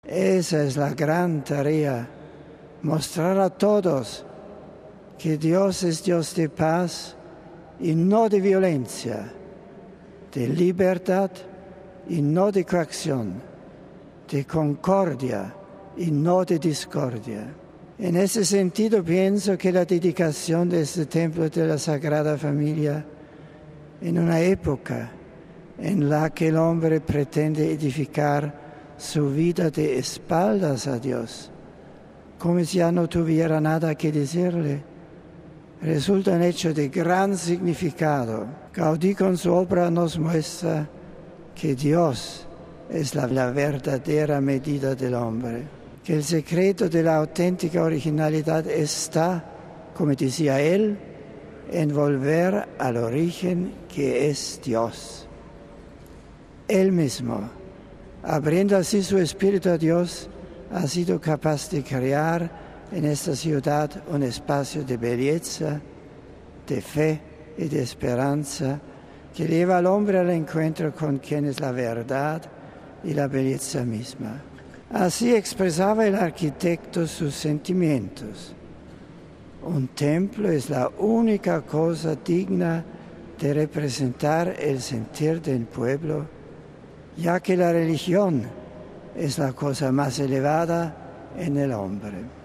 Esa es la gran tarea, mostrar a todos que Dios es Dios de paz y no de violencia, de libertad y no de coacción, de concordia y no de discordia. En ese sentido pienso que la dedicación de este templo de la Sagrada Familia, en una época en la que el hombre pretende edificar su vida de espaldas a Dios, como si ya no tuviera nada que decirle, resulta un hecho de gran significado. Gaudí con su obra nos muestra que Dios es la verdadera medida del hombre, que el secreto de la auténtica originalidad está, como decía él, en volver al origen que es Dios. Él mismo, abriendo así su espíritu a Dios, ha sido capaz de crear en esta ciudad un espacio de belleza, de fe y de esperanza que lleva al hombre al encuentro con quien es la verdad y la belleza misma. Así expresaba el arquitecto sus sentimientos. Un templo es la única cosa digna de representar el sentir del pueblo, ya que la religión es la cosa más elevada en el hombre.